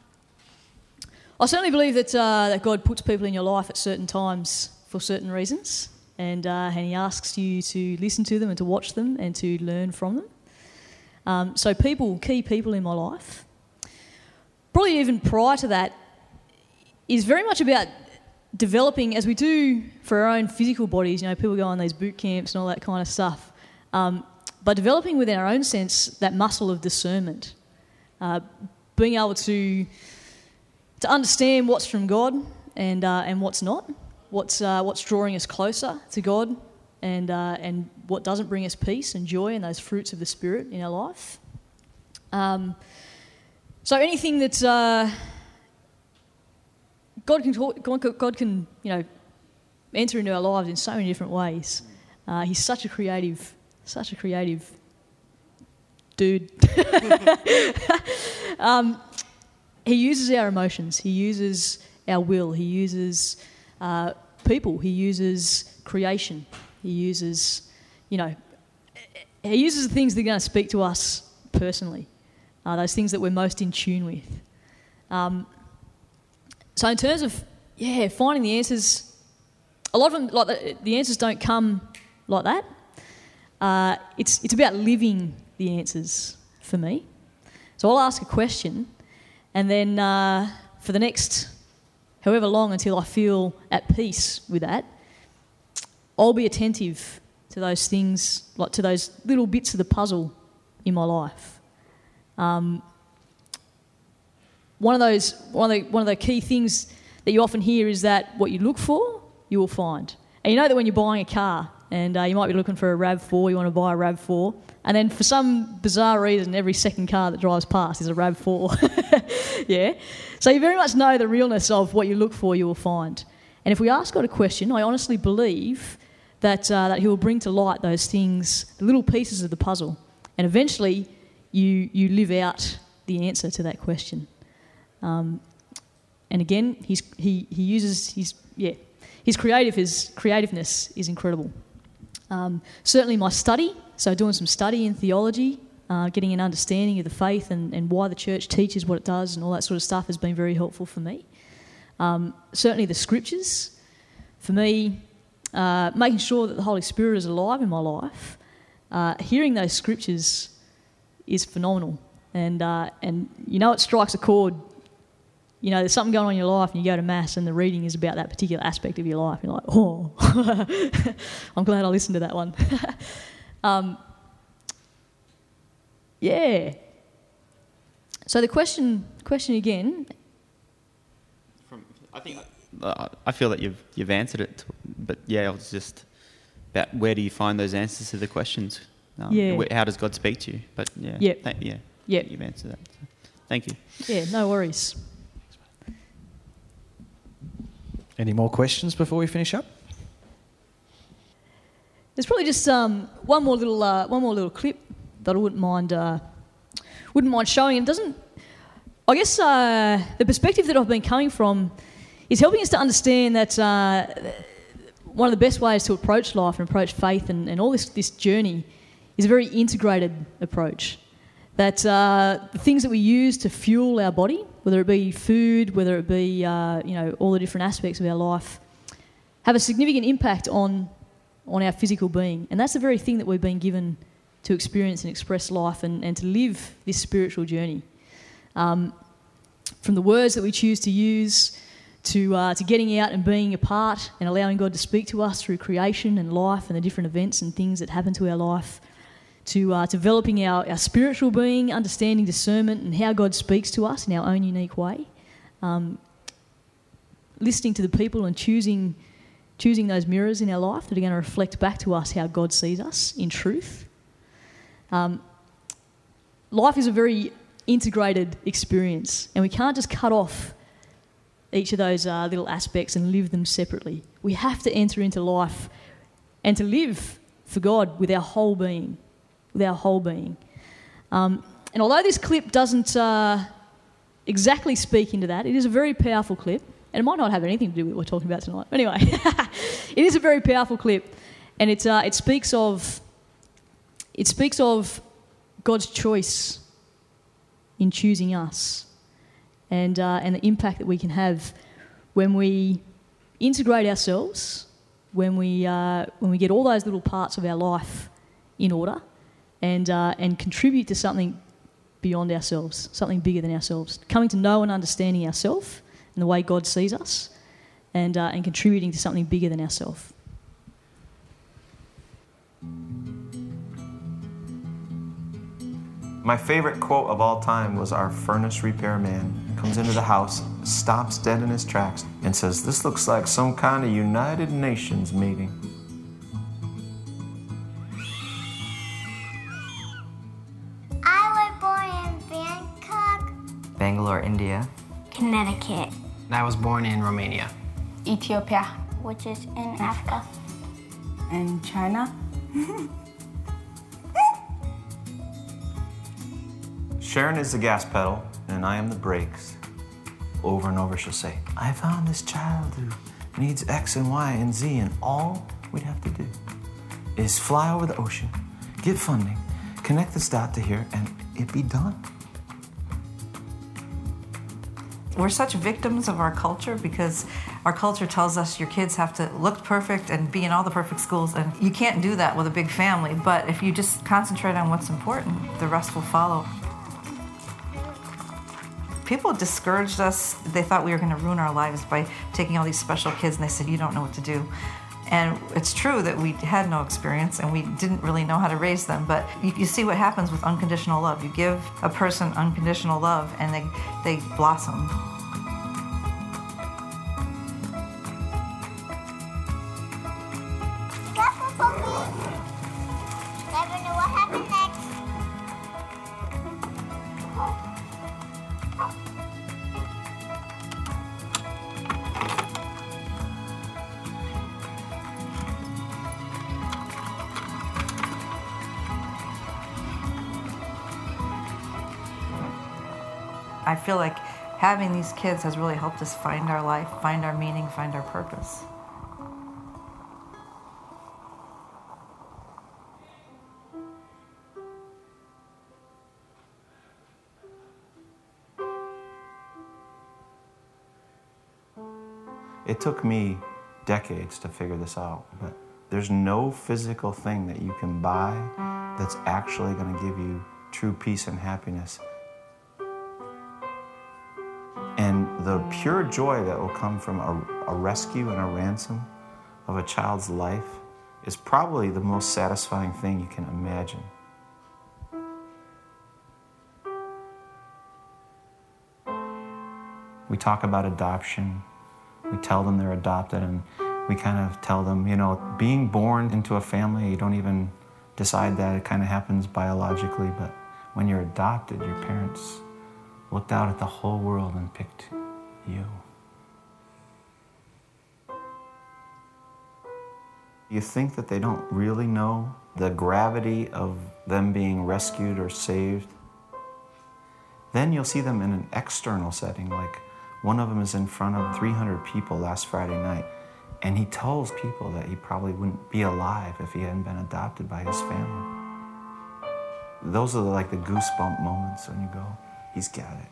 I certainly believe that uh, that God puts people in your life at certain times for certain reasons, and uh, and He asks you to listen to them and to watch them and to learn from them. Um, so people, key people in my life, probably even prior to that, is very much about developing, as we do for our own physical bodies. You know, people go on these boot camps and all that kind of stuff. Um, but developing within our own sense that muscle of discernment, uh, being able to to understand what's from God and uh, and what's not, what's uh, what's drawing us closer to God, and uh, and what doesn't bring us peace and joy and those fruits of the Spirit in our life. Um, so anything that uh, God can talk, God, God can you know enter into our lives in so many different ways. Uh, he's such a creative, such a creative dude. um, he uses our emotions. He uses our will. He uses uh, people. He uses creation. He uses, you know, he uses the things that are going to speak to us personally, uh, those things that we're most in tune with. Um, so in terms of, yeah, finding the answers, a lot of them, like the, the answers don't come like that. Uh, it's it's about living the answers for me. So I'll ask a question, and then uh, for the next however long until I feel at peace with that, I'll be attentive to those things, like to those little bits of the puzzle in my life. Um, one of those, one of the one of the key things that you often hear is that what you look for, you will find. And you know that when you're buying a car, and uh, you might be looking for a RAV four, you want to buy a RAV four, and then for some bizarre reason, every second car that drives past is a RAV four. Yeah? So you very much know the realness of what you look for, you will find. And if we ask God a question, I honestly believe that uh, that He will bring to light those things, the little pieces of the puzzle, and eventually you you live out the answer to that question. Um, and again, he's, he he uses his yeah his creative his creativeness is incredible. Um, certainly my study, so doing some study in theology, uh, getting an understanding of the faith and, and why the church teaches what it does and all that sort of stuff has been very helpful for me. Um, certainly the scriptures, for me, uh, making sure that the Holy Spirit is alive in my life, uh, hearing those scriptures is phenomenal. And, uh, and you know it strikes a chord. You know, there's something going on in your life and you go to Mass and the reading is about that particular aspect of your life. You're like, oh, I'm glad I listened to that one. Um, yeah. So the question, question again. From, I think uh, I feel that you've you've answered it, but yeah, it was just about where do you find those answers to the questions? Um, Yeah. wh- How does God speak to you? But yeah, Yep. th- yeah, Yep. you've answered that. So, thank you. Yeah, no worries. Any more questions before we finish up? There's probably just um, one more little uh, one more little clip that I wouldn't mind uh, wouldn't mind showing. It doesn't. I guess uh, the perspective that I've been coming from is helping us to understand that uh, one of the best ways to approach life and approach faith and, and all this this journey is a very integrated approach. That uh, the things that we use to fuel our body, whether it be food, whether it be uh, you know all the different aspects of our life, have a significant impact on on our physical being. And that's the very thing that we've been given to experience and express life and, and to live this spiritual journey. Um, from the words that we choose to use to uh, to getting out and being a part and allowing God to speak to us through creation and life and the different events and things that happen to our life, to uh, developing our, our spiritual being, understanding discernment and how God speaks to us in our own unique way, um, listening to the people and choosing choosing those mirrors in our life that are going to reflect back to us how God sees us in truth. Um, life is a very integrated experience, and we can't just cut off each of those uh, little aspects and live them separately. We have to enter into life and to live for God with our whole being, with our whole being. Um, and although this clip doesn't uh, exactly speak into that, it is a very powerful clip. And it might not have anything to do with what we're talking about tonight. But anyway, it is a very powerful clip, and it uh, it speaks of it speaks of God's choice in choosing us, and uh, and the impact that we can have when we integrate ourselves, when we uh, when we get all those little parts of our life in order, and uh, and contribute to something beyond ourselves, something bigger than ourselves, coming to know and understanding ourselves and the way God sees us, and uh, and contributing to something bigger than ourselves. My favorite quote of all time was our furnace repairman comes into the house, stops dead in his tracks, and says, "This looks like some kind of United Nations meeting." I was born in Bangkok, Bangalore, India. Connecticut, And I was born in Romania. Ethiopia, which is in Africa, and China. Sharon is the gas pedal, and I am the brakes. Over and over she'll say, "I found this child who needs X and Y and Z, and all we'd have to do is fly over the ocean, get funding, connect this dot to here, and it'd be done." We're such victims of our culture because our culture tells us your kids have to look perfect and be in all the perfect schools, and you can't do that with a big family. But if you just concentrate on what's important, the rest will follow. People discouraged us. They thought we were going to ruin our lives by taking all these special kids, and they said, "You don't know what to do." And it's true that we had no experience and we didn't really know how to raise them, but you, you see what happens with unconditional love. You give a person unconditional love and they, they blossom. never know what happened next. I feel like having these kids has really helped us find our life, find our meaning, find our purpose. It took me decades to figure this out, but there's no physical thing that you can buy that's actually going to give you true peace and happiness. And the pure joy that will come from a, a rescue and a ransom of a child's life is probably the most satisfying thing you can imagine. We talk about adoption. We tell them they're adopted, and we kind of tell them, you know, being born into a family, you don't even decide that. It kind of happens biologically, but when you're adopted, your parents looked out at the whole world and picked you. You think that they don't really know the gravity of them being rescued or saved. Then you'll see them in an external setting, like one of them is in front of three hundred people last Friday night, and he tells people that he probably wouldn't be alive if he hadn't been adopted by his family. Those are like the goosebump moments when you go, he's got it.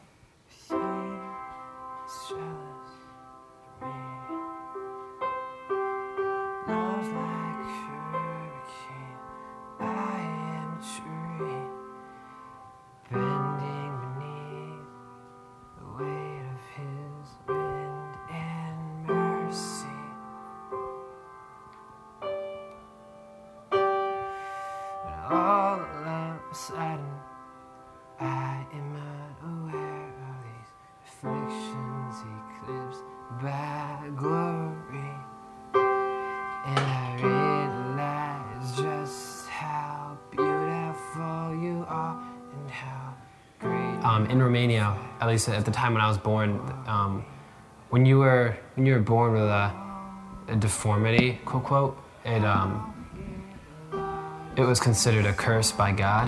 All of a sudden, I am unaware of these afflictions eclipsed by glory, and I realize just how beautiful you are and how great. Um, in Romania, at least at the time when I was born, um, when you were when you were born with a, a deformity, quote quote, it um. It was considered a curse by God.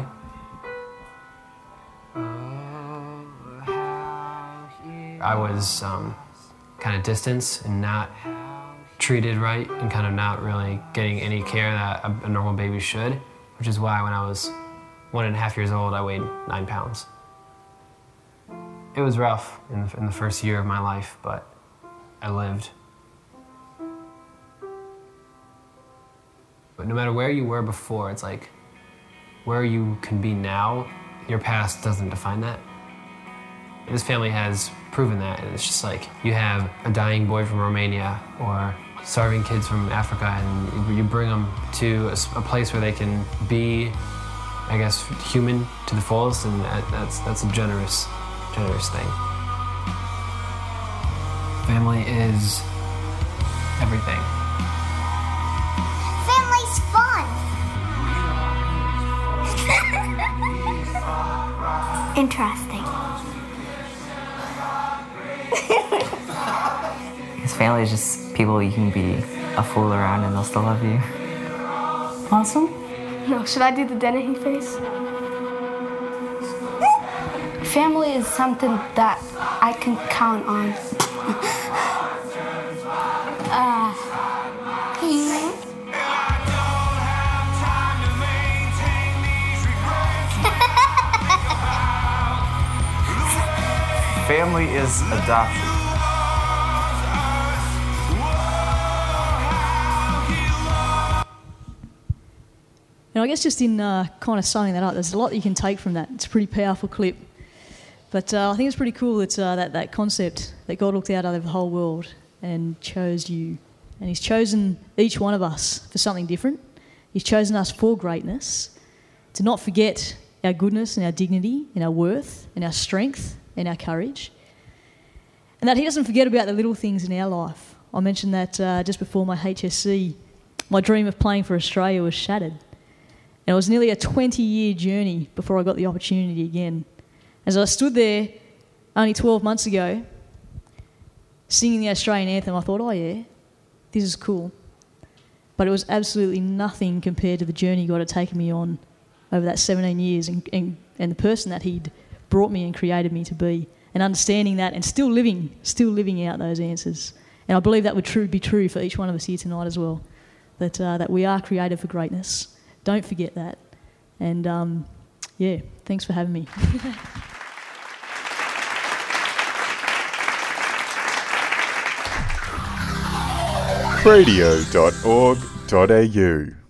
I was um, kind of distanced and not treated right and kind of not really getting any care that a, a normal baby should, which is why when I was one and a half years old, I weighed nine pounds. It was rough in the, in the first year of my life, but I lived. But no matter where you were before, it's like where you can be now, your past doesn't define that. This family has proven that, and it's just like you have a dying boy from Romania or starving kids from Africa, and you bring them to a, a place where they can be, I guess, human to the fullest, and that, that's, that's a generous, generous thing. Family is everything. Family's fun. Interesting. His family is just people you can be a fool around and they'll still love you. Awesome. No, should I do the Dennehy face? Family is something that I can count on. uh, Family is adoption. And I guess just in uh, kind of summing that up, there's a lot that you can take from that. It's a pretty powerful clip. But uh, I think it's pretty cool that, uh, that that concept that God looked out over the whole world and chose you. And he's chosen each one of us for something different. He's chosen us for greatness, to not forget our goodness and our dignity and our worth and our strength and our courage. And that he doesn't forget about the little things in our life. I mentioned that uh, just before my H S C, my dream of playing for Australia was shattered. And it was nearly a twenty-year journey before I got the opportunity again. As I stood there only twelve months ago, singing the Australian anthem, I thought, oh yeah, this is cool. But it was absolutely nothing compared to the journey God had taken me on over that seventeen years and, and, and the person that he'd brought me and created me to be, and understanding that and still living, still living out those answers. And I believe that would true, be true for each one of us here tonight as well, that, uh, that we are created for greatness. Don't forget that. And um, yeah, thanks for having me. radio dot org dot a u